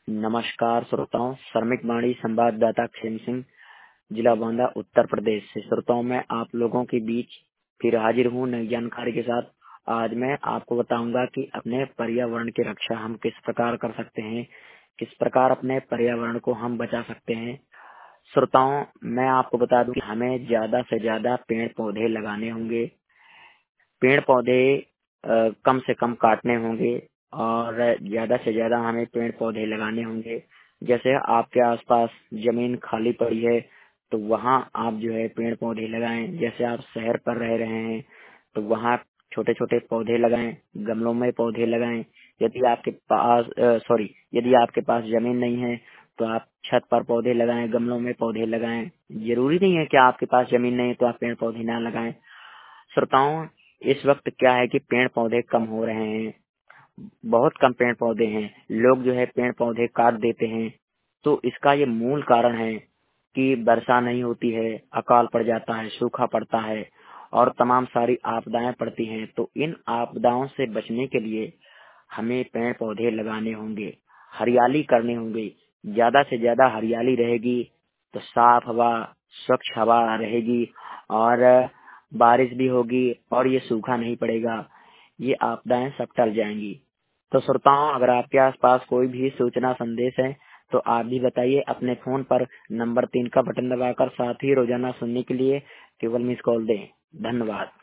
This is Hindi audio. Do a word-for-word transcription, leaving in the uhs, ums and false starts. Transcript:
नमस्कार श्रोताओं, श्रमिक वाणी संवाददाता खेम सिंह, जिला बांदा, उत्तर प्रदेश से। श्रोताओं, मैं आप लोगों के बीच फिर हाजिर हूँ नई जानकारी के साथ। आज मैं आपको बताऊंगा कि अपने पर्यावरण की रक्षा हम किस प्रकार कर सकते हैं, किस प्रकार अपने पर्यावरण को हम बचा सकते हैं। श्रोताओं, मैं आपको बता दूं कि हमें ज्यादा से ज्यादा पेड़ पौधे लगाने होंगे, पेड़ पौधे अ, कम से कम काटने होंगे और ज्यादा से ज्यादा हमें पेड़ पौधे लगाने होंगे। जैसे आपके आसपास जमीन खाली पड़ी है तो वहाँ आप जो है पेड़ पौधे लगाएं। जैसे आप शहर पर रह रहे हैं तो वहाँ छोटे छोटे पौधे लगाएं, गमलों में पौधे लगाएं। यदि आपके पास सॉरी यदि आपके पास जमीन नहीं है तो आप छत पर पौधे लगाएं, गमलों में पौधे लगाएं। जरूरी नहीं है कि आपके पास जमीन नहीं है तो आप पेड़ पौधे ना लगाएं। श्रोताओं, इस वक्त क्या है कि पेड़ पौधे कम हो रहे हैं, बहुत कम पेड़ पौधे हैं। लोग जो है पेड़ पौधे काट देते हैं। तो इसका ये मूल कारण है कि वर्षा नहीं होती है, अकाल पड़ जाता है, सूखा पड़ता है और तमाम सारी आपदाएं पड़ती हैं। तो इन आपदाओं से बचने के लिए हमें पेड़ पौधे लगाने होंगे, हरियाली करनी होंगी। ज्यादा से ज्यादा हरियाली रहेगी तो साफ हवा, स्वच्छ हवा रहेगी और बारिश भी होगी और ये सूखा नहीं पड़ेगा। ये आपदाएं सब टल जाएंगी। तो श्रोताओं, अगर आपके आसपास कोई भी सूचना संदेश है तो आप भी बताइए। अपने फोन पर नंबर तीन का बटन दबाकर साथ ही रोजाना सुनने के लिए केवल मिस कॉल दें। धन्यवाद।